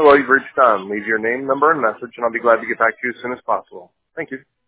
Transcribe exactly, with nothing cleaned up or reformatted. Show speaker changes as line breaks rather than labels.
Hello, you've reached Don. Leave your name, number, and message, and I'll be glad to get back to you as soon as possible. Thank you.